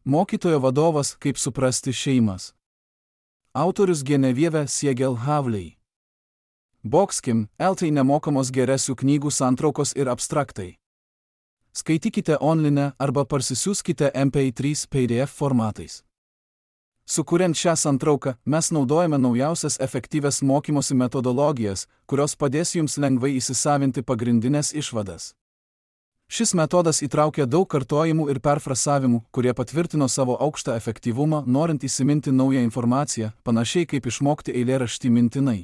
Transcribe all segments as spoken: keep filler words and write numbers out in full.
Mokytojo vadovas, kaip suprasti šeimas. Autorius Genevieve Siegel Havley. Boxkim, eltai nemokamos geresių knygų santraukos ir abstraktai. Skaitykite online arba parsisiųskite M P trys P D F formatais. Sukuriant šią santrauką, mes naudojame naujausias efektyvias mokymosi metodologijas, kurios padės jums lengvai įsisavinti pagrindinės išvadas. Šis metodas įtraukia daug kartojimų ir perfrasavimų, kurie patvirtino savo aukštą efektyvumą, norint įsiminti naują informaciją, panašiai kaip išmokti eilėraštį mintinai.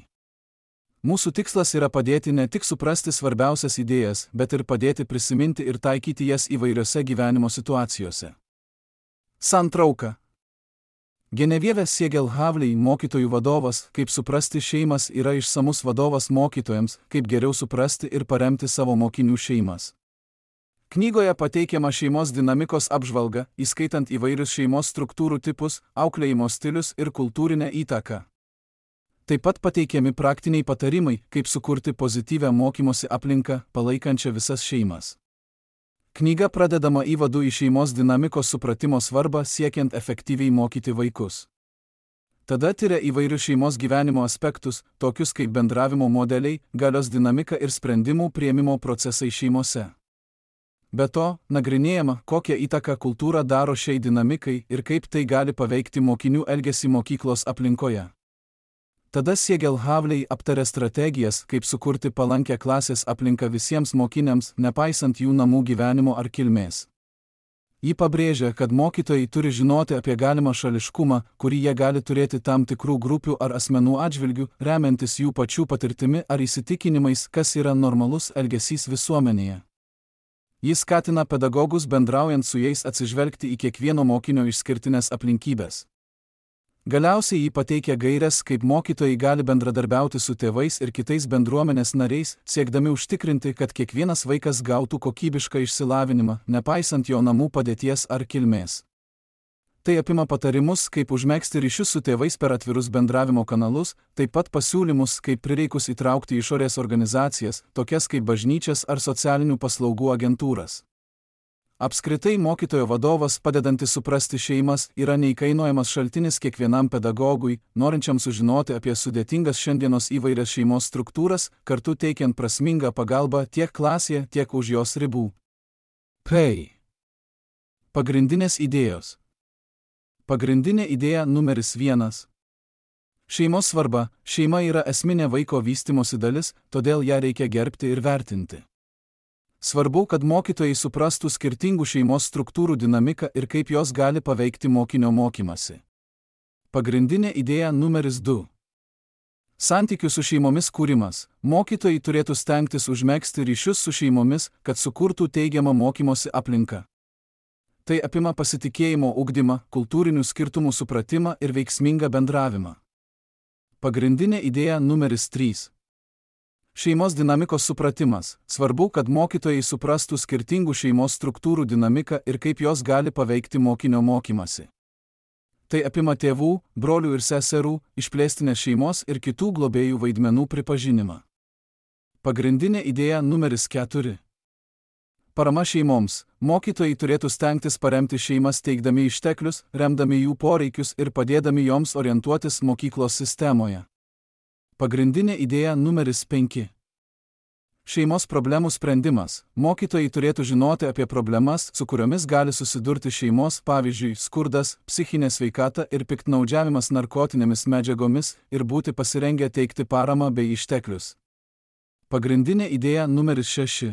Mūsų tikslas yra padėti ne tik suprasti svarbiausias idėjas, bet ir padėti prisiminti ir taikyti jas įvairiose gyvenimo situacijose. Santrauka. Genevieve Siegel Havley, mokytojų vadovas, kaip suprasti šeimas, yra išsamus vadovas mokytojams, kaip geriau suprasti ir paremti savo mokinių šeimas. Knygoje pateikiama šeimos dinamikos apžvalga, įskaitant įvairius šeimos struktūrų tipus, auklėjimo stilius ir kultūrinę įtaką. Taip pat pateikiami praktiniai patarimai, kaip sukurti pozityvią mokymosi aplinką, palaikančią visas šeimas. Knyga pradedama įvadu į šeimos dinamikos supratimo svarbą siekiant efektyviai mokyti vaikus. Tada tyria įvairius šeimos gyvenimo aspektus, tokius kaip bendravimo modeliai, galios dinamika ir sprendimų priėmimo procesai šeimose. Be to, nagrinėjama, kokią įtaką kultūra daro šiai dinamikai ir kaip tai gali paveikti mokinių elgesį mokyklos aplinkoje. Tada Siegel Havley aptarė strategijas, kaip sukurti palankę klasės aplinką visiems mokiniams, nepaisant jų namų gyvenimo ar kilmės. Ji pabrėžia, kad mokytojai turi žinoti apie galimą šališkumą, kurį jie gali turėti tam tikrų grupių ar asmenų atžvilgių, remiantis jų pačių patirtimi ar įsitikinimais, kas yra normalus elgesys visuomenėje. Jis skatina pedagogus bendraujant su jais atsižvelgti į kiekvieno mokinio išskirtines aplinkybės. Galiausiai jį pateikia gaires, kaip mokytojai gali bendradarbiauti su tėvais ir kitais bendruomenės nariais, siekdami užtikrinti, kad kiekvienas vaikas gautų kokybišką išsilavinimą, nepaisant jo namų padėties ar kilmės. Tai apima patarimus, kaip užmegzti ryšius su tėvais per atvirus bendravimo kanalus, taip pat pasiūlymus, kaip prireikus įtraukti išorės organizacijas, tokias kaip bažnyčias ar socialinių paslaugų agentūras. Apskritai mokytojo vadovas, padedantis suprasti šeimas, yra neįkainojamas šaltinis kiekvienam pedagogui, norinčiam sužinoti apie sudėtingas šiandienos įvairias šeimos struktūras, kartu teikiant prasmingą pagalbą tiek klasėje, tiek už jos ribų. P. Pagrindinės idėjos. Pagrindinė idėja numeris vienas. Šeimos svarba. Šeima yra esminė vaiko vystymosi dalis, todėl ją reikia gerbti ir vertinti. Svarbu, kad mokytojai suprastų skirtingų šeimos struktūrų dinamiką ir kaip jos gali paveikti mokinio mokymasi. Pagrindinė idėja numeris du. Santykių su šeimomis kūrimas. Mokytojai turėtų stengtis užmegzti ryšius su šeimomis, kad sukurtų teigiamą mokymosi aplinką. Tai apima pasitikėjimo ugdymą, kultūrinių skirtumų supratimą ir veiksmingą bendravimą. Pagrindinė idėja numeris trys. Šeimos dinamikos supratimas. Svarbu, kad mokytojai suprastų skirtingų šeimos struktūrų dinamiką ir kaip jos gali paveikti mokinio mokymasi. Tai apima tėvų, brolių ir seserų, išplėstinės šeimos ir kitų globėjų vaidmenų pripažinimą. Pagrindinė idėja numeris keturi. Parama šeimoms. Mokytojai turėtų stengtis paremti šeimas teikdami išteklius, remdami jų poreikius ir padėdami joms orientuotis mokyklos sistemoje. Pagrindinė idėja numeris penki. Šeimos problemų sprendimas. Mokytojai turėtų žinoti apie problemas, su kuriomis gali susidurti šeimos, pavyzdžiui, skurdas, psichinė sveikata ir piktnaudžiavimas narkotinėmis medžiagomis ir būti pasirengę teikti paramą bei išteklius. Pagrindinė idėja numeris šeši.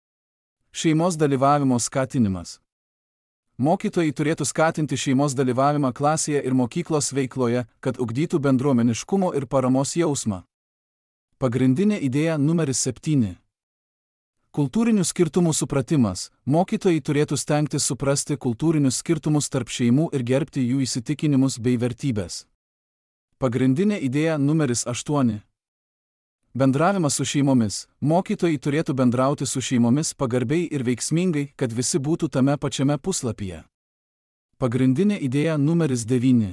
Šeimos dalyvavimo skatinimas. Mokytojai turėtų skatinti šeimos dalyvavimą klasėje ir mokyklos veikloje, kad ugdytų bendruomeniškumo ir paramos jausmą. Pagrindinė idėja numeris septyni. Kultūrinių skirtumų supratimas. Mokytojai turėtų stengtis suprasti kultūrinius skirtumus tarp šeimų ir gerbti jų įsitikinimus bei vertybės. Pagrindinė idėja numeris aštuoni. Bendravimas su šeimomis. Mokytojai turėtų bendrauti su šeimomis pagarbiai ir veiksmingai, kad visi būtų tame pačiame puslapyje. Pagrindinė idėja numeris devyni.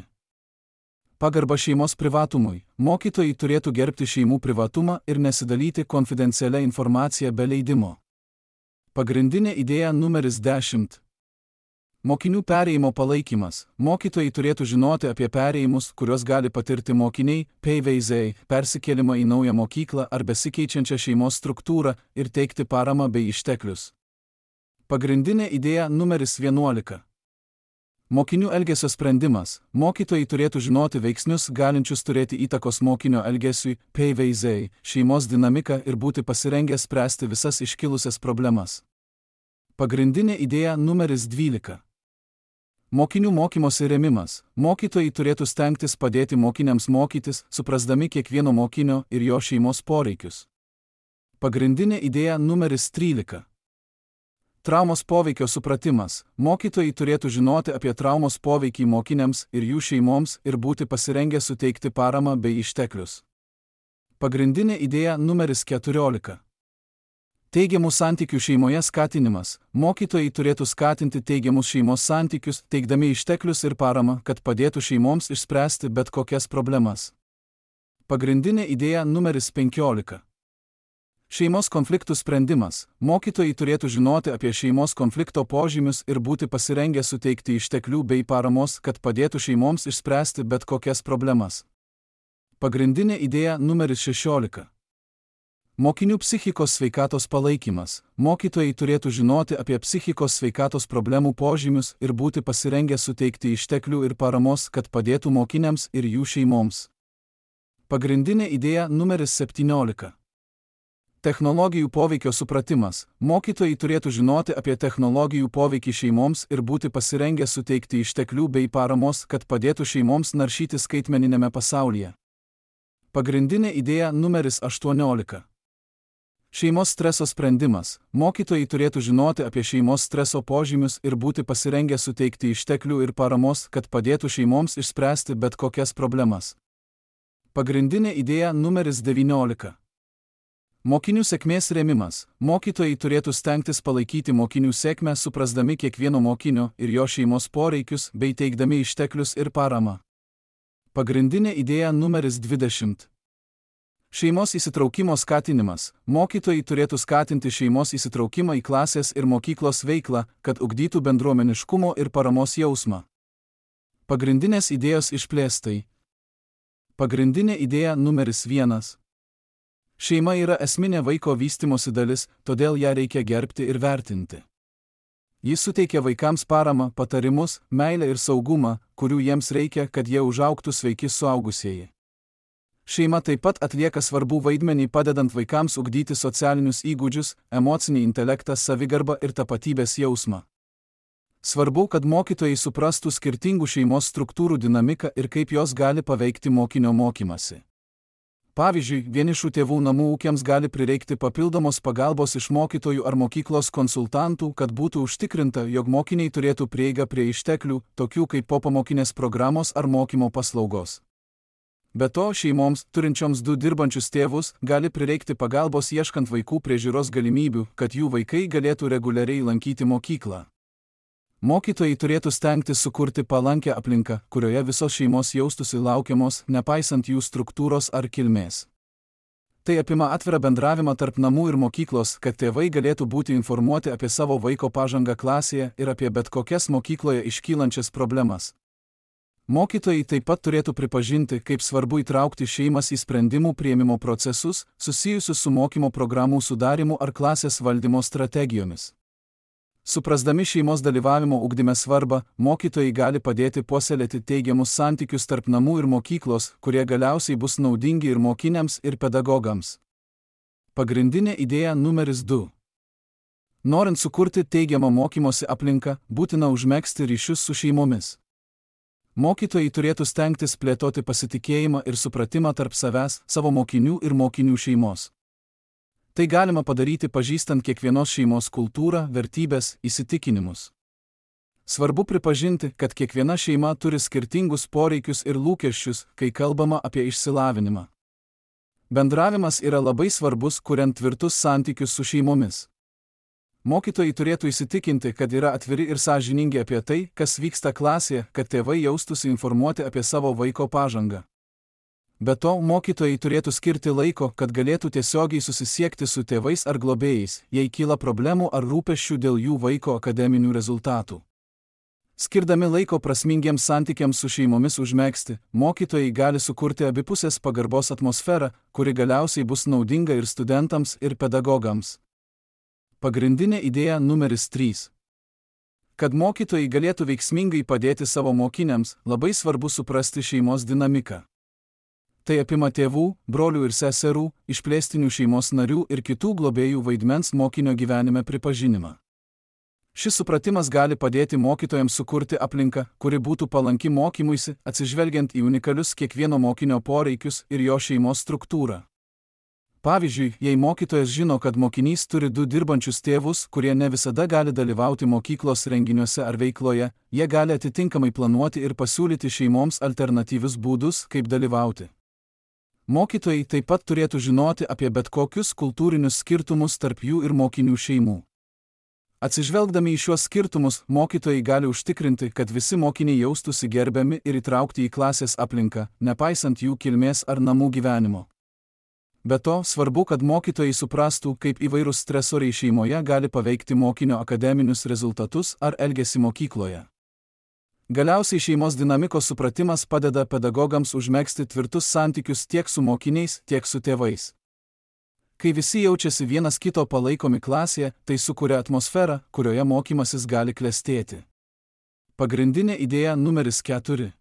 Pagarba šeimos privatumui. Mokytojai turėtų gerbti šeimų privatumą ir nesidalyti konfidencialia informacija be leidimo. Pagrindinė idėja numeris dešimt. Mokinių perėjimo palaikymas. Mokytojai turėtų žinoti apie perėjimus, kuriuos gali patirti mokiniai, peiveiziai, persikėlimą į naują mokyklą ar besikeičiančią šeimos struktūrą ir teikti paramą bei išteklius. Pagrindinė idėja numeris vienuolika. Mokinių elgesio sprendimas. Mokytojai turėtų žinoti veiksnius galinčius turėti įtakos mokinio elgesiui, peiveiziai, šeimos dinamiką ir būti pasirengę spręsti visas iškilusias problemas. Pagrindinė idėja numeris dvylika. Mokinių mokymosi rėmimas. Mokytojai turėtų stengtis padėti mokiniams mokytis, suprasdami kiekvieno mokinio ir jo šeimos poreikius. Pagrindinė idėja numeris trylika. Traumos poveikio supratimas. Mokytojai turėtų žinoti apie traumos poveikį mokiniams ir jų šeimoms ir būti pasirengę suteikti paramą bei išteklius. Pagrindinė idėja numeris keturiolika. Teigiamų santykių šeimoje skatinimas. Mokytojai turėtų skatinti teigiamus šeimos santykius, teikdami išteklius ir paramą, kad padėtų šeimoms išspręsti bet kokias problemas. Pagrindinė idėja numeris penkiolika. Šeimos konfliktų sprendimas. Mokytojai turėtų žinoti apie šeimos konflikto požymius ir būti pasirengę suteikti išteklių bei paramos, kad padėtų šeimoms išspręsti bet kokias problemas. Pagrindinė idėja numeris šešiolika. Mokinių psichikos sveikatos palaikymas. Mokytojai turėtų žinoti apie psichikos sveikatos problemų požymius ir būti pasirengę suteikti išteklių ir paramos, kad padėtų mokiniams ir jų šeimoms. Pagrindinė idėja numeris septyniolika. Technologijų poveikio supratimas. Mokytojai turėtų žinoti apie technologijų poveikį šeimoms ir būti pasirengę suteikti išteklių bei paramos, kad padėtų šeimoms naršyti skaitmeninėme pasaulyje. Pagrindinė idėja numeris aštuoniolika. Šeimos streso sprendimas. Mokytojai turėtų žinoti apie šeimos streso požymius ir būti pasirengę suteikti išteklių ir paramos, kad padėtų šeimoms išspręsti bet kokias problemas. Pagrindinė idėja numeris devyniolika. Mokinių sėkmės rėmimas. Mokytojai turėtų stengtis palaikyti mokinių sėkmę, suprasdami kiekvieno mokinio ir jo šeimos poreikius bei teikdami išteklius ir paramą. Pagrindinė idėja numeris dvidešimt. Šeimos įsitraukimo skatinimas. Mokytojai turėtų skatinti šeimos įsitraukimą į klasės ir mokyklos veiklą, kad ugdytų bendruomeniškumo ir paramos jausmą. Pagrindinės idėjos išplėstai. Pagrindinė idėja numeris vienas. Šeima yra esminė vaiko vystymosi dalis, todėl ją reikia gerbti ir vertinti. Jis suteikia vaikams paramą, patarimus, meilę ir saugumą, kurių jiems reikia, kad jie užaugtų sveiki suaugusieji. Šeima taip pat atlieka svarbų vaidmenį padedant vaikams ugdyti socialinius įgūdžius, emocinį intelektą, savigarbą ir tapatybės jausmą. Svarbu, kad mokytojai suprastų skirtingų šeimos struktūrų dinamiką ir kaip jos gali paveikti mokinio mokymasi. Pavyzdžiui, vienišų tėvų namų ūkiams gali prireikti papildomos pagalbos iš mokytojų ar mokyklos konsultantų, kad būtų užtikrinta, jog mokiniai turėtų prieigą prie išteklių, tokių kaip popamokinės programos ar mokymo paslaugos. Be to, šeimoms, turinčioms du dirbančius tėvus, gali prireikti pagalbos ieškant vaikų priežiūros galimybių, kad jų vaikai galėtų reguliariai lankyti mokyklą. Mokytojai turėtų stengtis sukurti palankę aplinką, kurioje visos šeimos jaustųsi laukiamos, nepaisant jų struktūros ar kilmės. Tai apima atvirą bendravimą tarp namų ir mokyklos, kad tėvai galėtų būti informuoti apie savo vaiko pažangą klasėje ir apie bet kokias mokykloje iškylančias problemas. Mokytojai taip pat turėtų pripažinti, kaip svarbu įtraukti šeimas į sprendimų priėmimo procesus, susijusius su mokymo programų sudarymu ar klasės valdymo strategijomis. Suprasdami šeimos dalyvavimo ugdyme svarbą, mokytojai gali padėti puoselėti teigiamus santykius tarp namų ir mokyklos, kurie galiausiai bus naudingi ir mokiniams, ir pedagogams. Pagrindinė idėja numeris du. Norint sukurti teigiamą mokymosi aplinką, būtina užmegzti ryšius su šeimomis. Mokytojai turėtų stengtis plėtoti pasitikėjimą ir supratimą tarp savęs, savo mokinių ir mokinių šeimos. Tai galima padaryti pažįstant kiekvienos šeimos kultūrą, vertybės, įsitikinimus. Svarbu pripažinti, kad kiekviena šeima turi skirtingus poreikius ir lūkesčius, kai kalbama apie išsilavinimą. Bendravimas yra labai svarbus, kuriant tvirtus santykius su šeimomis. Mokytojai turėtų įsitikinti, kad yra atviri ir sąžiningi apie tai, kas vyksta klasėje, kad tėvai jaustųsi informuoti apie savo vaiko pažangą. Be to, mokytojai turėtų skirti laiko, kad galėtų tiesiogiai susisiekti su tėvais ar globėjais, jei kyla problemų ar rūpesčių dėl jų vaiko akademinių rezultatų. Skirdami laiko prasmingiems santykiams su šeimomis užmegzti, mokytojai gali sukurti abipusės pagarbos atmosferą, kuri galiausiai bus naudinga ir studentams, ir pedagogams. Pagrindinė idėja numeris trys. Kad mokytojai galėtų veiksmingai padėti savo mokiniams, labai svarbu suprasti šeimos dinamiką. Tai apima tėvų, brolių ir seserų, išplėstinių šeimos narių ir kitų globėjų vaidmens mokinio gyvenime pripažinimą. Šis supratimas gali padėti mokytojams sukurti aplinką, kuri būtų palanki mokymuisi, atsižvelgiant į unikalius kiekvieno mokinio poreikius ir jo šeimos struktūrą. Pavyzdžiui, jei mokytojas žino, kad mokinys turi du dirbančius tėvus, kurie ne visada gali dalyvauti mokyklos renginiuose ar veikloje, jie gali atitinkamai planuoti ir pasiūlyti šeimoms alternatyvius būdus, kaip dalyvauti. Mokytojai taip pat turėtų žinoti apie bet kokius kultūrinius skirtumus tarp jų ir mokinių šeimų. Atsižvelgdami į šiuos skirtumus, mokytojai gali užtikrinti, kad visi mokiniai jaustųsi gerbiami ir įtraukti į klasės aplinką, nepaisant jų kilmės ar namų gyvenimo. Be to, svarbu, kad mokytojai suprastų, kaip įvairūs stresoriai šeimoje gali paveikti mokinio akademinius rezultatus ar elgesį mokykloje. Galiausiai šeimos dinamikos supratimas padeda pedagogams užmegzti tvirtus santykius tiek su mokiniais, tiek su tėvais. Kai visi jaučiasi vienas kito palaikomi klasėje, tai sukuria atmosferą, kurioje mokymasis gali klestėti. Pagrindinė idėja numeris keturi.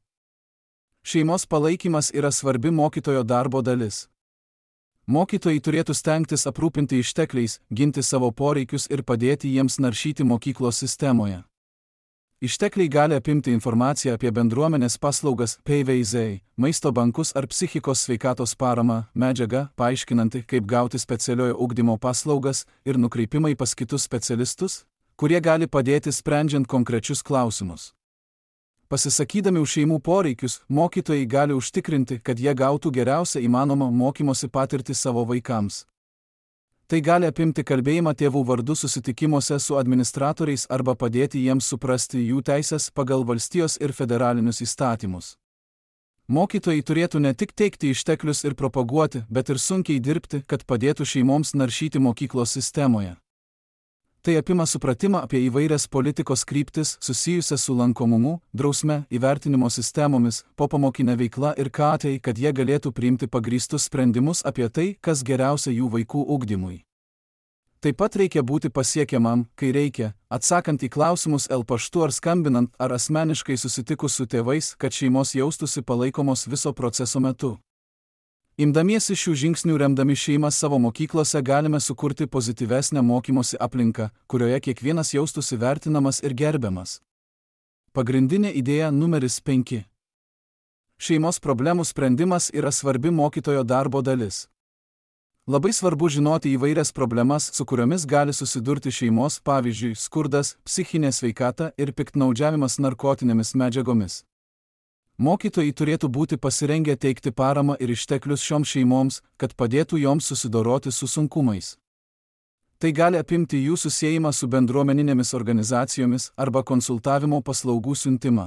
Šeimos palaikymas yra svarbi mokytojo darbo dalis. Mokytojai turėtų stengtis aprūpinti ištekliais, ginti savo poreikius ir padėti jiems naršyti mokyklos sistemoje. Ištekliai gali apimti informaciją apie bendruomenės paslaugas, P V Z, maisto bankus ar psichikos sveikatos paramą, medžiagą, paaiškinanti, kaip gauti specialiojo ugdymo paslaugas ir nukreipimai pas kitus specialistus, kurie gali padėti sprendžiant konkrečius klausimus. Pasisakydami už šeimų poreikius, mokytojai gali užtikrinti, kad jie gautų geriausią įmanomą mokymosi patirtį savo vaikams. Tai gali apimti kalbėjimą tėvų vardu susitikimuose su administratoriais arba padėti jiems suprasti jų teisės pagal valstijos ir federalinius įstatymus. Mokytojai turėtų ne tik teikti išteklius ir propaguoti, bet ir sunkiai dirbti, kad padėtų šeimoms naršyti mokyklos sistemoje. Tai apima supratimą apie įvairias politikos kryptis susijusias su lankomumu, drausme, įvertinimo sistemomis, popamokinė veikla ir ką tai, kad jie galėtų priimti pagrįstus sprendimus apie tai, kas geriausia jų vaikų ugdymui. Taip pat reikia būti pasiekiamam, kai reikia, atsakant į klausimus el paštu ar skambinant ar asmeniškai susitikus su tėvais, kad šeimos jaustųsi palaikomos viso proceso metu. Imdamiesi šių žingsnių remdami šeimas savo mokyklose galime sukurti pozityvesnę mokymosi aplinką, kurioje kiekvienas jaustųsi vertinamas ir gerbiamas. Pagrindinė idėja numeris penki. Šeimos problemų sprendimas yra svarbi mokytojo darbo dalis. Labai svarbu žinoti įvairias problemas, su kuriomis gali susidurti šeimos, pavyzdžiui, skurdas, psichinė sveikata ir piktnaudžiavimas narkotinėmis medžiagomis. Mokytojai turėtų būti pasirengę teikti paramą ir išteklius šioms šeimoms, kad padėtų joms susidoroti su sunkumais. Tai gali apimti jų susiejimą su bendruomeninėmis organizacijomis arba konsultavimo paslaugų siuntimą.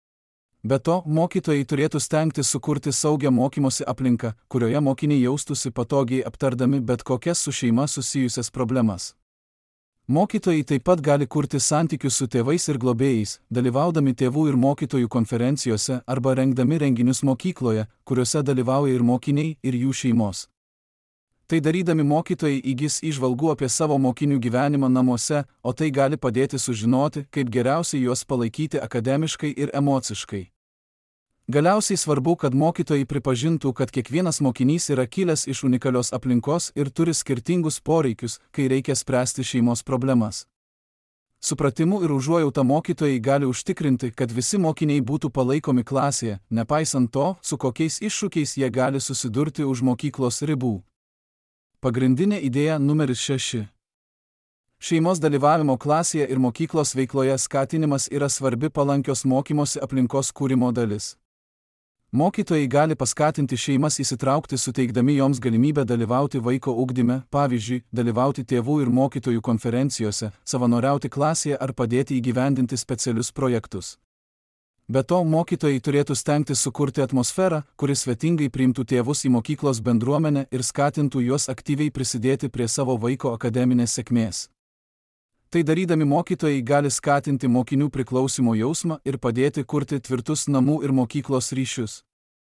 Be to, mokytojai turėtų stengtis sukurti saugią mokymosi aplinką, kurioje mokiniai jaustųsi patogiai aptardami bet kokias su šeima susijusias problemas. Mokytojai taip pat gali kurti santykius su tėvais ir globėjais, dalyvaudami tėvų ir mokytojų konferencijose arba rengdami renginius mokykloje, kuriuose dalyvauja ir mokiniai, ir jų šeimos. Tai darydami mokytojai įgis įžvalgų apie savo mokinių gyvenimą namuose, o tai gali padėti sužinoti, kaip geriausiai juos palaikyti akademiškai ir emociškai. Galiausiai svarbu, kad mokytojai pripažintų, kad kiekvienas mokinys yra kilęs iš unikalios aplinkos ir turi skirtingus poreikius, kai reikia spręsti šeimos problemas. Supratimu ir užuojauta mokytojai gali užtikrinti, kad visi mokiniai būtų palaikomi klasėje, nepaisant to, su kokiais iššūkiais jie gali susidurti už mokyklos ribų. Pagrindinė idėja numeris šeši. Šeimos dalyvavimo klasėje ir mokyklos veikloje skatinimas yra svarbi palankios mokymosi aplinkos kūrimo dalis. Mokytojai gali paskatinti šeimas įsitraukti, suteikdami joms galimybę dalyvauti vaiko ugdyme, pavyzdžiui, dalyvauti tėvų ir mokytojų konferencijose, savanoriauti klasėje ar padėti įgyvendinti specialius projektus. Be to, mokytojai turėtų stengtis sukurti atmosferą, kuri svetingai priimtų tėvus į mokyklos bendruomenę ir skatintų juos aktyviai prisidėti prie savo vaiko akademinės sėkmės. Tai darydami mokytojai gali skatinti mokinių priklausimo jausmą ir padėti kurti tvirtus namų ir mokyklos ryšius.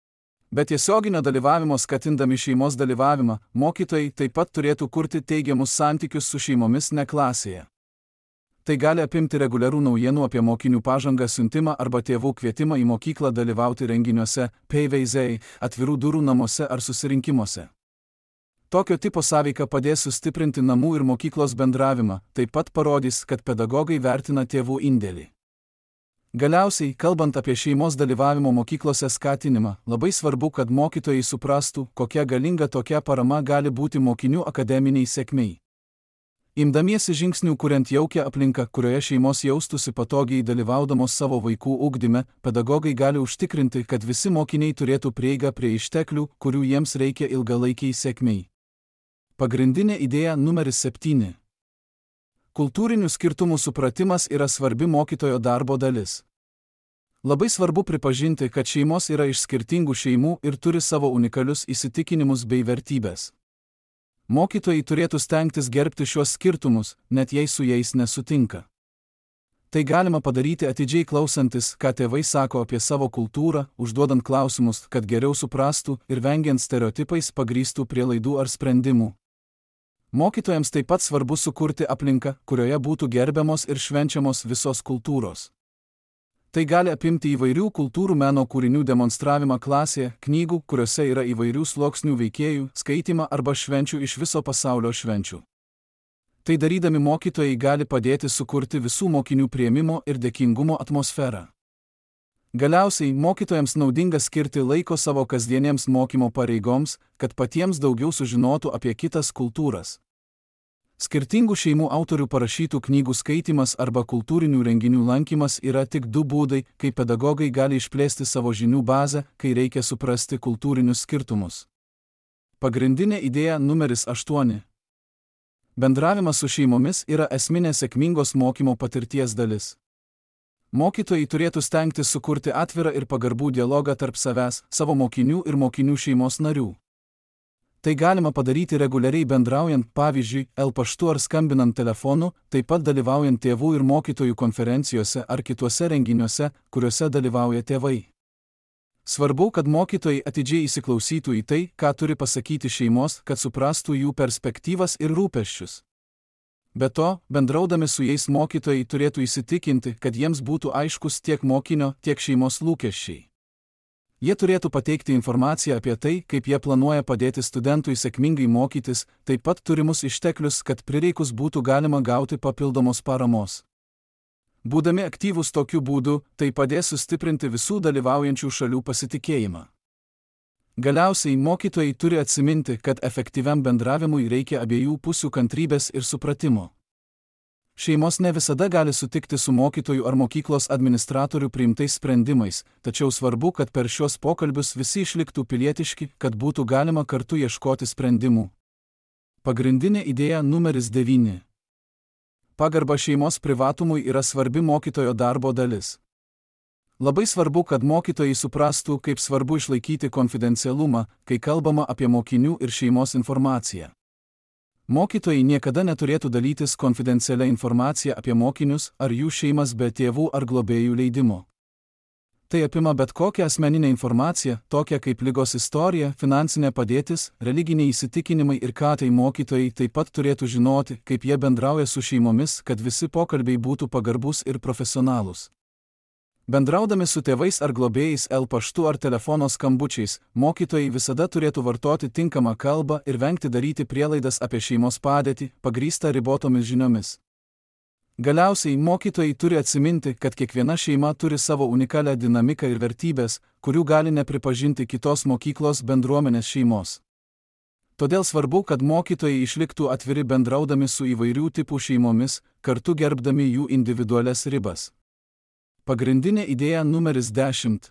Be tiesioginio dalyvavimo skatindami šeimos dalyvavimą, mokytojai taip pat turėtų kurti teigiamus santykius su šeimomis ne klasėje. Tai gali apimti reguliarų naujienų apie mokinių pažangą siuntimą arba tėvų kvietimą į mokyklą dalyvauti renginiuose, peiveizei, atvirų durų namuose ar susirinkimuose. Tokio tipo sąveika padės sustiprinti namų ir mokyklos bendravimą, taip pat parodys, kad pedagogai vertina tėvų indėlį. Galiausiai, kalbant apie šeimos dalyvavimo mokyklose skatinimą, labai svarbu, kad mokytojai suprastų, kokia galinga tokia parama gali būti mokinių akademiniai sėkmei. Imdamiesi žingsnių kuriant jaukią aplinką, kurioje šeimos jaustųsi patogiai dalyvaudamos savo vaikų ugdyme, pedagogai gali užtikrinti, kad visi mokiniai turėtų prieigą prie išteklių, kurių jiems reikia ilgalaikiai sėkmei. Pagrindinė idėja numeris septyni. Kultūrinių skirtumų supratimas yra svarbi mokytojo darbo dalis. Labai svarbu pripažinti, kad šeimos yra iš skirtingų šeimų ir turi savo unikalius įsitikinimus bei vertybės. Mokytojai turėtų stengtis gerbti šiuos skirtumus, net jei su jais nesutinka. Tai galima padaryti atidžiai klausantis, ką tėvai sako apie savo kultūrą, užduodant klausimus, kad geriau suprastų ir vengiant stereotipais pagrįstų prielaidų ar sprendimų. Mokytojams taip pat svarbu sukurti aplinką, kurioje būtų gerbiamos ir švenčiamos visos kultūros. Tai gali apimti įvairių kultūrų meno kūrinių demonstravimą klasėje, knygų, kuriuose yra įvairių sluoksnių veikėjų, skaitymą arba švenčių iš viso pasaulio švenčių. Tai darydami mokytojai gali padėti sukurti visų mokinių priėmimo ir dėkingumo atmosferą. Galiausiai, mokytojams naudinga skirti laiko savo kasdieniems mokymo pareigoms, kad patiems daugiau sužinotų apie kitas kultūras. Skirtingų šeimų autorių parašytų knygų skaitymas arba kultūrinių renginių lankymas yra tik du būdai, kaip pedagogai gali išplėsti savo žinių bazę, kai reikia suprasti kultūrinius skirtumus. Pagrindinė idėja numeris aštuoni. Bendravimas su šeimomis yra esminė sėkmingos mokymo patirties dalis. Mokytojai turėtų stengtis sukurti atvirą ir pagarbų dialogą tarp savęs, savo mokinių ir mokinių šeimos narių. Tai galima padaryti reguliariai bendraujant, pavyzdžiui, el paštu ar skambinant telefonu, taip pat dalyvaujant tėvų ir mokytojų konferencijose ar kituose renginiuose, kuriuose dalyvauja tėvai. Svarbu, kad mokytojai atidžiai įsiklausytų į tai, ką turi pasakyti šeimos, kad suprastų jų perspektyvas ir rūpesčius. Be to, bendraudami su jais mokytojai turėtų įsitikinti, kad jiems būtų aiškus tiek mokinio, tiek šeimos lūkesčiai. Jie turėtų pateikti informaciją apie tai, kaip jie planuoja padėti studentui sėkmingai mokytis, taip pat turimus išteklius, kad prireikus būtų galima gauti papildomos paramos. Būdami aktyvūs tokiu būdu, tai padės sustiprinti visų dalyvaujančių šalių pasitikėjimą. Galiausiai mokytojai turi atsiminti, kad efektyviam bendravimui reikia abiejų pusių kantrybės ir supratimo. Šeimos ne visada gali sutikti su mokytojų ar mokyklos administratorių priimtais sprendimais, tačiau svarbu, kad per šios pokalbius visi išliktų pilietiški, kad būtų galima kartu ieškoti sprendimų. Pagrindinė idėja numeris devyni. Pagarba šeimos privatumui yra svarbi mokytojo darbo dalis. Labai svarbu, kad mokytojai suprastų, kaip svarbu išlaikyti konfidencialumą, kai kalbama apie mokinių ir šeimos informaciją. Mokytojai niekada neturėtų dalytis konfidencialią informaciją apie mokinius ar jų šeimas be tėvų ar globėjų leidimo. Tai apima bet kokią asmeninę informaciją, tokią kaip ligos istorija, finansinė padėtis, religiniai įsitikinimai ir ką tai mokytojai taip pat turėtų žinoti, kaip jie bendrauja su šeimomis, kad visi pokalbiai būtų pagarbus ir profesionalūs. Bendraudami su tėvais ar globėjais el paštu ar telefono skambučiais, mokytojai visada turėtų vartoti tinkamą kalbą ir vengti daryti prielaidas apie šeimos padėtį, pagrįstą ribotomis žiniomis. Galiausiai mokytojai turi atsiminti, kad kiekviena šeima turi savo unikalią dinamiką ir vertybės, kurių gali nepripažinti kitos mokyklos bendruomenės šeimos. Todėl svarbu, kad mokytojai išliktų atviri bendraudami su įvairių tipų šeimomis, kartu gerbdami jų individualias ribas. Pagrindinė idėja numeris dešimt.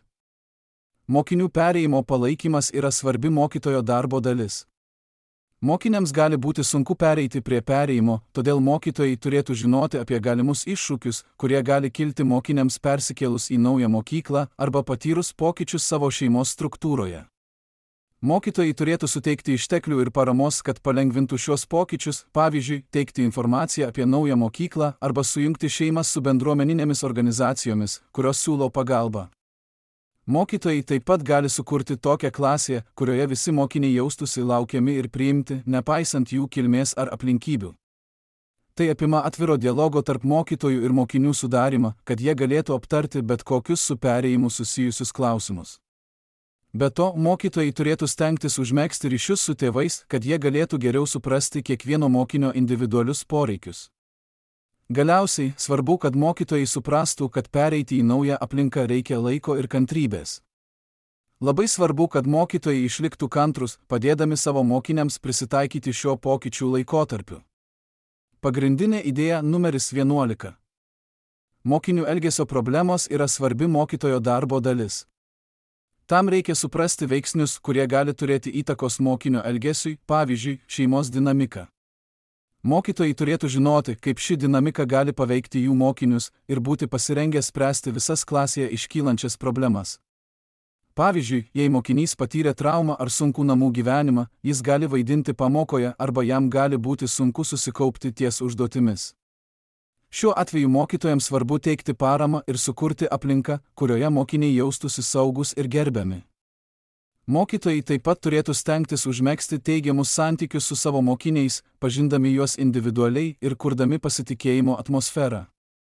Mokinių perėjimo palaikymas yra svarbi mokytojo darbo dalis. Mokiniams gali būti sunku pereiti prie perėjimo, todėl mokytojai turėtų žinoti apie galimus iššūkius, kurie gali kilti mokiniams persikėlus į naują mokyklą arba patyrus pokyčius savo šeimos struktūroje. Mokytojai turėtų suteikti išteklių ir paramos, kad palengvintų šios pokyčius, pavyzdžiui, teikti informaciją apie naują mokyklą arba sujungti šeimas su bendruomeninėmis organizacijomis, kurios siūlo pagalbą. Mokytojai taip pat gali sukurti tokią klasę, kurioje visi mokiniai jaustųsi laukiami ir priimti, nepaisant jų kilmės ar aplinkybių. Tai apima atviro dialogo tarp mokytojų ir mokinių sudarimą, kad jie galėtų aptarti bet kokius su perėjimu susijusius klausimus. Be to, mokytojai turėtų stengtis užmegzti ryšius su tėvais, kad jie galėtų geriau suprasti kiekvieno mokinio individualius poreikius. Galiausiai, svarbu, kad mokytojai suprastų, kad pereiti į naują aplinką reikia laiko ir kantrybės. Labai svarbu, kad mokytojai išliktų kantrus, padėdami savo mokiniams prisitaikyti šio pokyčių laikotarpiu. Pagrindinė idėja numeris vienuolika. Mokinių elgesio problemos yra svarbi mokytojo darbo dalis. Tam reikia suprasti veiksnius, kurie gali turėti įtakos mokinio elgesiui, pavyzdžiui, šeimos dinamiką. Mokytojai turėtų žinoti, kaip ši dinamika gali paveikti jų mokinius ir būti pasirengę spręsti visas klasėje iškylančias problemas. Pavyzdžiui, jei mokinys patyrė traumą ar sunkų namų gyvenimą, jis gali vaidinti pamokoje arba jam gali būti sunku susikaupti ties užduotimis. Šiuo atveju mokytojams svarbu teikti paramą ir sukurti aplinką, kurioje mokiniai jaustųsi saugus ir gerbiami. Mokytojai taip pat turėtų stengtis užmegzti teigiamus santykius su savo mokiniais, pažindami juos individualiai ir kurdami pasitikėjimo atmosferą.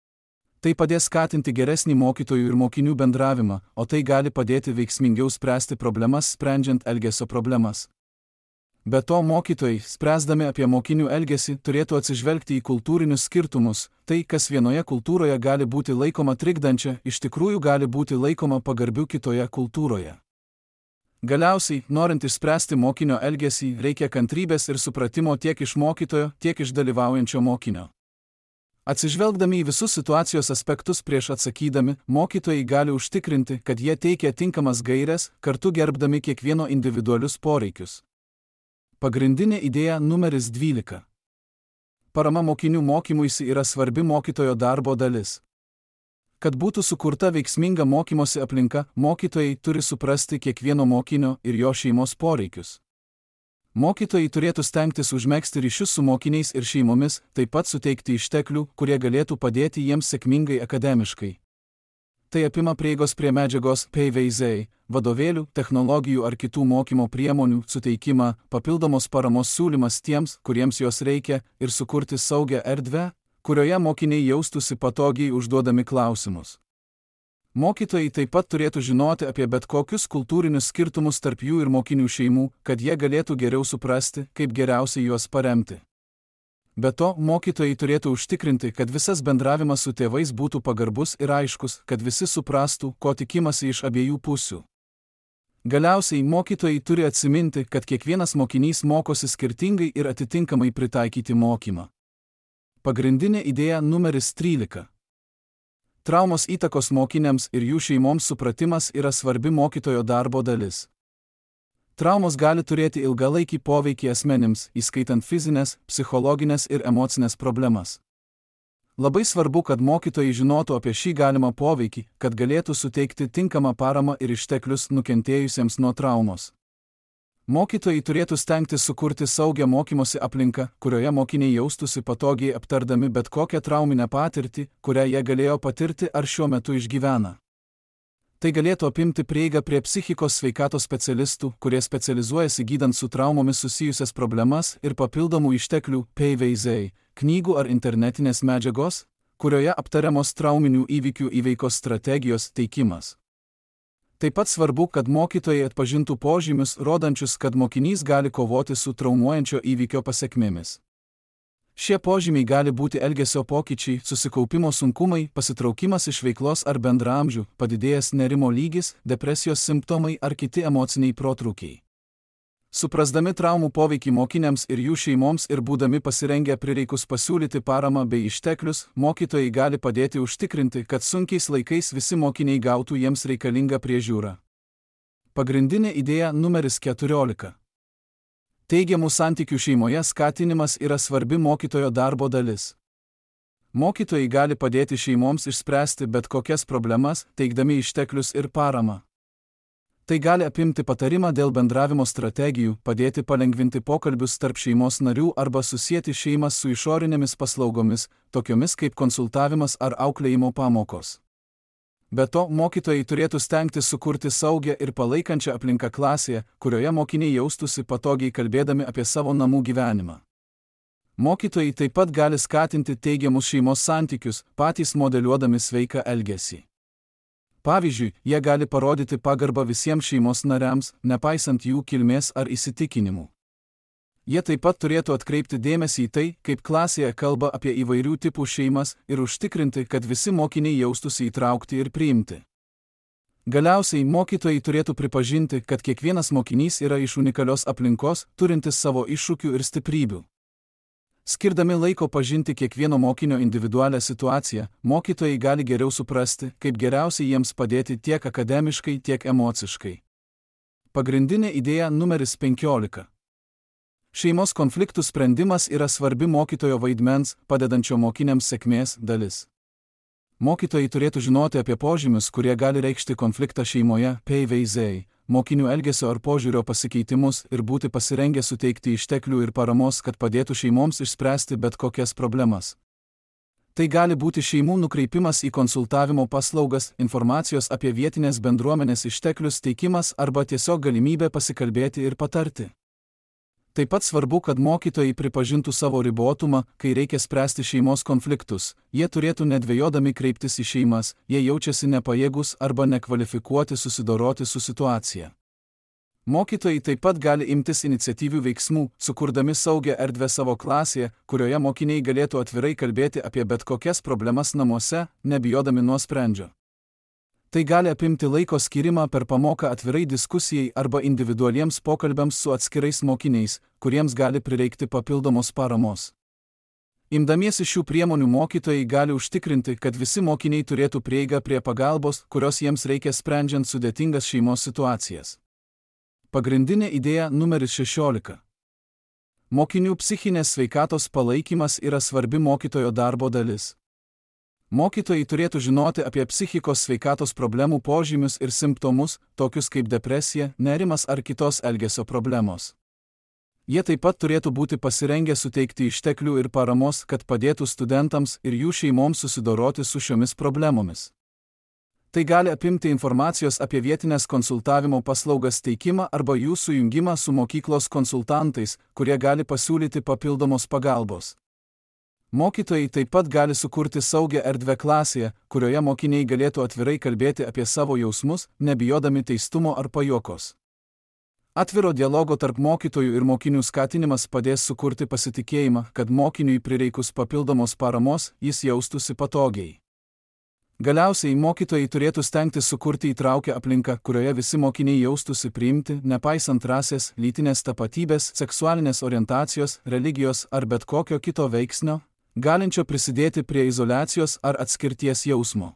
Tai padės skatinti geresnį mokytojų ir mokinių bendravimą, o tai gali padėti veiksmingiau spręsti problemas, sprendžiant elgesio problemas. Be to, mokytojai, spręsdami apie mokinių elgesį, turėtų atsižvelgti į kultūrinius skirtumus. Tai, kas vienoje kultūroje gali būti laikoma trikdančia, iš tikrųjų gali būti laikoma pagarbiu kitoje kultūroje. Galiausiai, norint išspręsti mokinio elgesį, reikia kantrybės ir supratimo tiek iš mokytojo, tiek iš dalyvaujančio mokinio. Atsižvelgdami į visus situacijos aspektus prieš atsakydami, mokytojai gali užtikrinti, kad jie teikia tinkamas gaires, kartu gerbdami kiekvieno individualius poreikius. Pagrindinė idėja numeris dvylika. Parama mokinių mokymuisi yra svarbi mokytojo darbo dalis. Kad būtų sukurta veiksminga mokymosi aplinka, mokytojai turi suprasti kiekvieno mokinio ir jo šeimos poreikius. Mokytojai turėtų stengtis užmegzti ryšius su mokiniais ir šeimomis, taip pat suteikti išteklių, kurie galėtų padėti jiems sėkmingai akademiškai. Tai apima prieigos prie medžiagos P V Z, vadovėlių, technologijų ar kitų mokymo priemonių suteikimą, papildomos paramos siūlymas tiems, kuriems jos reikia, ir sukurti saugią erdvę, kurioje mokiniai jaustųsi patogiai užduodami klausimus. Mokytojai taip pat turėtų žinoti apie bet kokius kultūrinius skirtumus tarp jų ir mokinių šeimų, kad jie galėtų geriau suprasti, kaip geriausiai juos paremti. Be to, mokytojai turėtų užtikrinti, kad visas bendravimas su tėvais būtų pagarbus ir aiškus, kad visi suprastų, ko tikimasi iš abiejų pusių. Galiausiai, mokytojai turi atsiminti, kad kiekvienas mokinys mokosi skirtingai ir atitinkamai pritaikyti mokymą. Pagrindinė idėja numeris trylika. Traumos įtakos mokiniams ir jų šeimoms supratimas yra svarbi mokytojo darbo dalis. Traumos gali turėti ilgalaikį poveikį asmenims, įskaitant fizinės, psichologinės ir emocinės problemas. Labai svarbu, kad mokytojai žinotų apie šį galimą poveikį, kad galėtų suteikti tinkamą paramą ir išteklius nukentėjusiems nuo traumos. Mokytojai turėtų stengtis sukurti saugią mokymosi aplinką, kurioje mokiniai jaustųsi patogiai aptardami bet kokią trauminę patirtį, kurią jie galėjo patirti ar šiuo metu išgyvena. Tai galėtų apimti prieigą prie psichikos sveikatos specialistų, kurie specializuojasi gydant su traumomis susijusias problemas, ir papildomų išteklių P V Z, knygų ar internetinės medžiagos, kurioje aptariamos trauminių įvykių įveikos strategijos teikimas. Taip pat svarbu, kad mokytojai atpažintų požymius, rodančius, kad mokinys gali kovoti su traumuojančio įvykio pasekmėmis. Šie požymiai gali būti elgesio pokyčiai, susikaupimo sunkumai, pasitraukimas iš veiklos ar bendraamžių, padidėjęs nerimo lygis, depresijos simptomai ar kiti emociniai protrūkiai. Suprasdami traumų poveikį mokiniams ir jų šeimoms ir būdami pasirengę prireikus pasiūlyti paramą bei išteklius, mokytojai gali padėti užtikrinti, kad sunkiais laikais visi mokiniai gautų jiems reikalingą priežiūrą. Pagrindinė idėja numeris keturiolika. Teigiamų santykių šeimoje skatinimas yra svarbi mokytojo darbo dalis. Mokytojai gali padėti šeimoms išspręsti bet kokias problemas, teikdami išteklius ir paramą. Tai gali apimti patarimą dėl bendravimo strategijų, padėti palengvinti pokalbius tarp šeimos narių arba susieti šeimas su išorinėmis paslaugomis, tokiomis kaip konsultavimas ar auklėjimo pamokos. Be to, mokytojai turėtų stengtis sukurti saugią ir palaikančią aplinką klasėje, kurioje mokiniai jaustųsi patogiai kalbėdami apie savo namų gyvenimą. Mokytojai taip pat gali skatinti teigiamus šeimos santykius, patys modeliuodami sveiką elgesį. Pavyzdžiui, jie gali parodyti pagarbą visiems šeimos nariams, nepaisant jų kilmės ar įsitikinimų. Jie taip pat turėtų atkreipti dėmesį į tai, kaip klasėje kalba apie įvairių tipų šeimas ir užtikrinti, kad visi mokiniai jaustųsi įtraukti ir priimti. Galiausiai mokytojai turėtų pripažinti, kad kiekvienas mokinys yra iš unikalios aplinkos, turintis savo iššūkių ir stiprybių. Skirdami laiko pažinti kiekvieno mokinio individualią situaciją, mokytojai gali geriau suprasti, kaip geriausiai jiems padėti tiek akademiškai, tiek emociškai. Pagrindinė idėja numeris penkiolika. Šeimos konfliktų sprendimas yra svarbi mokytojo vaidmens, padedančio mokiniams sėkmės dalis. Mokytojai turėtų žinoti apie požymius, kurie gali reikšti konfliktą šeimoje, pavyzdžiai, mokinių elgesio ar požiūrio pasikeitimus ir būti pasirengę suteikti išteklių ir paramos, kad padėtų šeimoms išspręsti bet kokias problemas. Tai gali būti šeimų nukreipimas į konsultavimo paslaugas, informacijos apie vietinės bendruomenės išteklius teikimas arba tiesiog galimybė pasikalbėti ir patarti. Taip pat svarbu, kad mokytojai pripažintų savo ribotumą, kai reikia spręsti šeimos konfliktus. Jie turėtų nedvejodami kreiptis į šeimas, jie jaučiasi nepajėgus arba nekvalifikuoti susidoroti su situacija. Mokytojai taip pat gali imtis iniciatyvių veiksmų, sukurdami saugią erdvę savo klasėje, kurioje mokiniai galėtų atvirai kalbėti apie bet kokias problemas namuose, nebijodami nuosprendžio. Tai gali apimti laiko skirimą per pamoką atvirai diskusijai arba individualiems pokalbiams su atskirais mokiniais, kuriems gali prireikti papildomos paramos. Imdamiesi šių priemonių mokytojai gali užtikrinti, kad visi mokiniai turėtų prieigą prie pagalbos, kurios jiems reikia sprendžiant sudėtingas šeimos situacijas. Pagrindinė idėja numeris šešiolika. Mokinių psichinės sveikatos palaikymas yra svarbi mokytojo darbo dalis. Mokytojai turėtų žinoti apie psichikos sveikatos problemų požymius ir simptomus, tokius kaip depresija, nerimas ar kitos elgesio problemos. Jie taip pat turėtų būti pasirengę suteikti išteklių ir paramos, kad padėtų studentams ir jų šeimoms susidoroti su šiomis problemomis. Tai gali apimti informacijos apie vietinės konsultavimo paslaugas teikimą arba jų sujungimą su mokyklos konsultantais, kurie gali pasiūlyti papildomos pagalbos. Mokytojai taip pat gali sukurti saugią erdvę klasėje, kurioje mokiniai galėtų atvirai kalbėti apie savo jausmus, nebijodami teistumo ar pajuokos. Atviro dialogo tarp mokytojų ir mokinių skatinimas padės sukurti pasitikėjimą, kad mokiniui prireikus papildomos paramos, jis jaustųsi patogiai. Galiausiai mokytojai turėtų stengtis sukurti įtraukę aplinką, kurioje visi mokiniai jaustųsi priimti, nepaisant rasės, lytinės tapatybės, seksualinės orientacijos, religijos ar bet kokio kito veiksnio, galinčio prisidėti prie izoliacijos ar atskirties jausmo.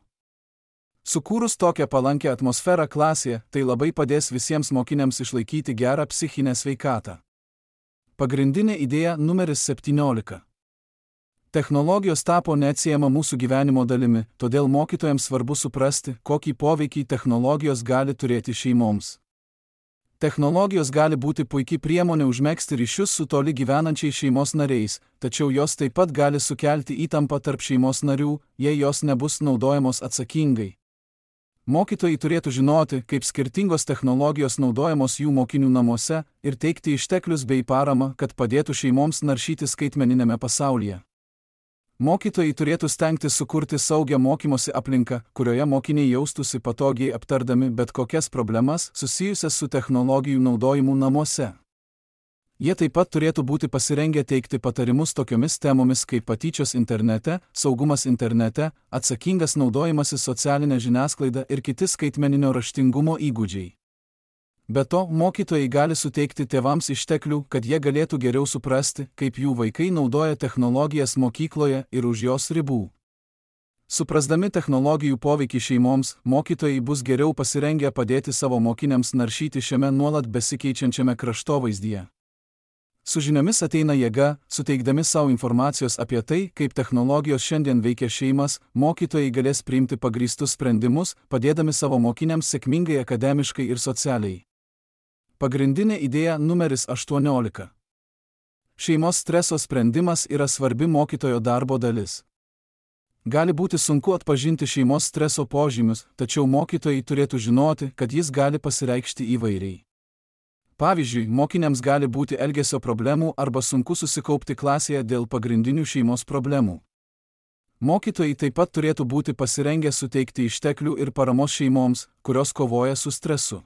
Sukūrus tokią palankę atmosferą klasėje, tai labai padės visiems mokiniams išlaikyti gerą psichinę sveikatą. Pagrindinė idėja numeris septyniolika. Technologijos tapo neatsiejama mūsų gyvenimo dalimi, todėl mokytojams svarbu suprasti, kokį poveikį technologijos gali turėti šeimoms. Technologijos gali būti puikiai priemonė užmegzti ryšius su toli gyvenančiais šeimos nariais, tačiau jos taip pat gali sukelti įtampą tarp šeimos narių, jei jos nebus naudojamos atsakingai. Mokytojai turėtų žinoti, kaip skirtingos technologijos naudojamos jų mokinių namuose ir teikti išteklius bei paramą, kad padėtų šeimoms naršyti skaitmeninėme pasaulyje. Mokytojai turėtų stengtis sukurti saugią mokymosi aplinką, kurioje mokiniai jaustųsi patogiai aptardami bet kokias problemas susijusias su technologijų naudojimu namuose. Jie taip pat turėtų būti pasirengę teikti patarimus tokiomis temomis kaip patyčios internete, saugumas internete, atsakingas naudojimasis socialinė žiniasklaida ir kiti skaitmeninio raštingumo įgūdžiai. Be to, mokytojai gali suteikti tėvams išteklių, kad jie galėtų geriau suprasti, kaip jų vaikai naudoja technologijas mokykloje ir už jos ribų. Suprasdami technologijų poveikį šeimoms, mokytojai bus geriau pasirengę padėti savo mokiniams naršyti šiame nuolat besikeičiančiame kraštovaizdyje. Su žiniomis ateina jėga, suteikdami savo informacijos apie tai, kaip technologijos šiandien veikia šeimas, mokytojai galės priimti pagrįstus sprendimus, padėdami savo mokiniams sėkmingai akademiškai ir socialiai. Pagrindinė idėja numeris aštuoniolika. Šeimos streso sprendimas yra svarbi mokytojo darbo dalis. Gali būti sunku atpažinti šeimos streso požymius, tačiau mokytojai turėtų žinoti, kad jis gali pasireikšti įvairiai. Pavyzdžiui, mokiniams gali būti elgesio problemų arba sunku susikaupti klasėje dėl pagrindinių šeimos problemų. Mokytojai taip pat turėtų būti pasirengę suteikti išteklių ir paramos šeimoms, kurios kovoja su stresu.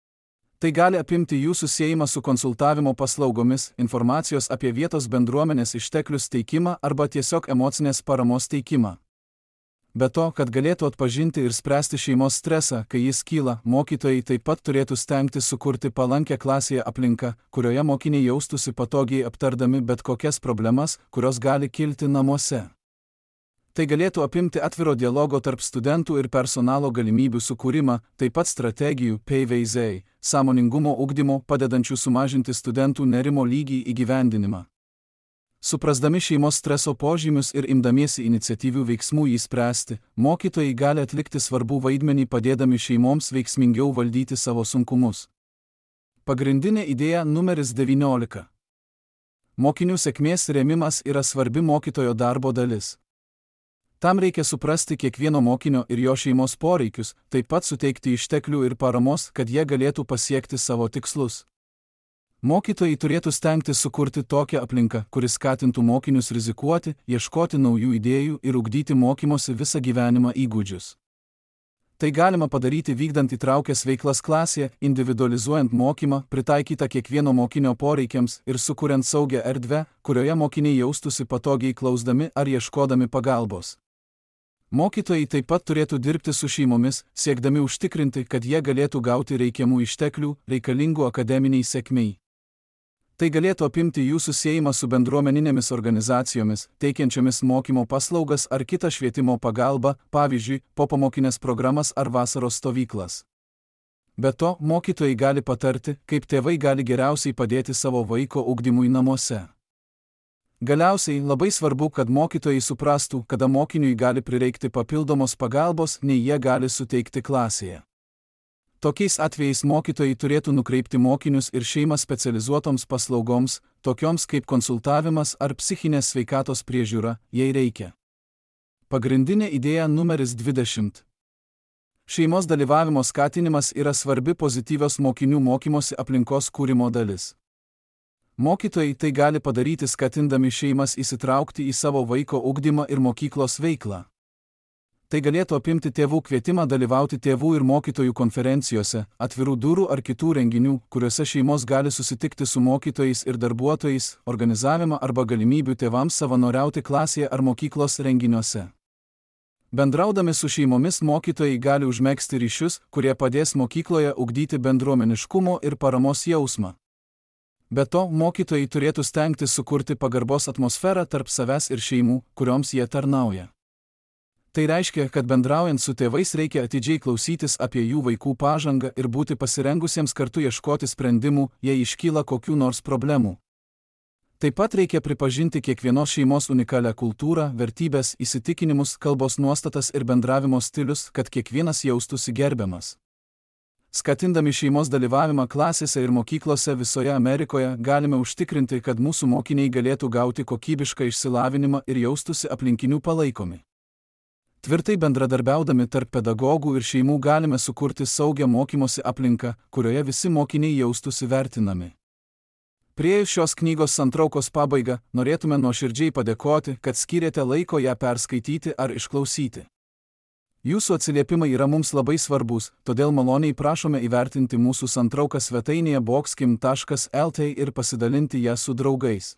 Tai gali apimti jų susiejimą su konsultavimo paslaugomis, informacijos apie vietos bendruomenės išteklius teikimą arba tiesiog emocinės paramos teikimą. Be to, kad galėtų atpažinti ir spręsti šeimos stresą, kai jis kyla, mokytojai taip pat turėtų stengtis sukurti palankę klasėje aplinką, kurioje mokiniai jaustųsi patogiai aptardami bet kokias problemas, kurios gali kilti namuose. Tai galėtų apimti atviro dialogo tarp studentų ir personalo galimybių sukūrimą, taip pat strategijų, P V Z, sąmoningumo ugdymo, padedančių sumažinti studentų nerimo lygį įgyvendinimą. Suprasdami šeimos streso požymius ir imdamiesi iniciatyvių veiksmų jį spręsti, mokytojai gali atlikti svarbų vaidmenį padėdami šeimoms veiksmingiau valdyti savo sunkumus. Pagrindinė idėja numeris devyniolika. Mokinių sėkmės rėmimas yra svarbi mokytojo darbo dalis. Tam reikia suprasti kiekvieno mokinio ir jo šeimos poreikius, taip pat suteikti išteklių ir paramos, kad jie galėtų pasiekti savo tikslus. Mokytojai turėtų stengtis sukurti tokią aplinką, kuris skatintų mokinius rizikuoti, ieškoti naujų idėjų ir ugdyti mokymosi visą gyvenimą įgūdžius. Tai galima padaryti vykdant įtraukęs veiklas klasėje, individualizuojant mokymą, pritaikytą kiekvieno mokinio poreikiams ir sukuriant saugią erdvę, kurioje mokiniai jaustųsi patogiai klausdami ar ieškodami pagalbos. Mokytojai taip pat turėtų dirbti su šeimomis, siekdami užtikrinti, kad jie galėtų gauti reikiamų išteklių, reikalingų akademiniai sėkmei. Tai galėtų apimti jų susiejimą su bendruomeninėmis organizacijomis, teikiančiomis mokymo paslaugas ar kitą švietimo pagalbą, pavyzdžiui, popamokinės programas ar vasaros stovyklas. Be to, mokytojai gali patarti, kaip tėvai gali geriausiai padėti savo vaiko ugdymui namuose. Galiausiai, labai svarbu, kad mokytojai suprastų, kada mokiniui gali prireikti papildomos pagalbos, nei jie gali suteikti klasėje. Tokiais atvejais mokytojai turėtų nukreipti mokinius ir šeimą specializuotoms paslaugoms, tokioms kaip konsultavimas ar psichinės sveikatos priežiūra, jei reikia. Pagrindinė idėja numeris dvidešimt. Šeimos dalyvavimo skatinimas yra svarbi pozityvios mokinių mokymosi aplinkos kūrimo dalis. Mokytojai tai gali padaryti skatindami šeimas įsitraukti į savo vaiko ugdymą ir mokyklos veiklą. Tai galėtų apimti tėvų kvietimą dalyvauti tėvų ir mokytojų konferencijose, atvirų durų ar kitų renginių, kuriuose šeimos gali susitikti su mokytojais ir darbuotojais, organizavimą arba galimybių tėvams savanoriauti klasėje ar mokyklos renginiuose. Bendraudami su šeimomis mokytojai gali užmegzti ryšius, kurie padės mokykloje ugdyti bendruomeniškumo ir paramos jausmą. Be to, mokytojai turėtų stengtis sukurti pagarbos atmosferą tarp savęs ir šeimų, kurioms jie tarnauja. Tai reiškia, kad bendraujant su tėvais reikia atidžiai klausytis apie jų vaikų pažangą ir būti pasirengusiems kartu ieškoti sprendimų, jei iškyla kokių nors problemų. Taip pat reikia pripažinti kiekvienos šeimos unikalią kultūrą, vertybės, įsitikinimus, kalbos nuostatas ir bendravimo stilius, kad kiekvienas jaustųsi gerbiamas. Skatindami šeimos dalyvavimą klasėse ir mokyklose visoje Amerikoje galime užtikrinti, kad mūsų mokiniai galėtų gauti kokybišką išsilavinimą ir jaustųsi aplinkinių palaikomi. Tvirtai bendradarbiaudami tarp pedagogų ir šeimų galime sukurti saugią mokymosi aplinką, kurioje visi mokiniai jaustųsi vertinami. Priėjus šios knygos santraukos pabaigą, norėtume nuoširdžiai padėkoti, kad skyrėte laiko ją perskaityti ar išklausyti. Jūsų atsiliepimai yra mums labai svarbus, todėl maloniai prašome įvertinti mūsų santrauką svetainėje boxkim taškas el t ir pasidalinti ją su draugais.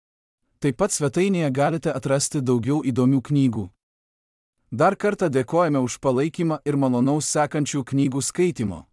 Taip pat svetainėje galite atrasti daugiau įdomių knygų. Dar kartą dėkojame už palaikymą ir malonaus sekančių knygų skaitimo.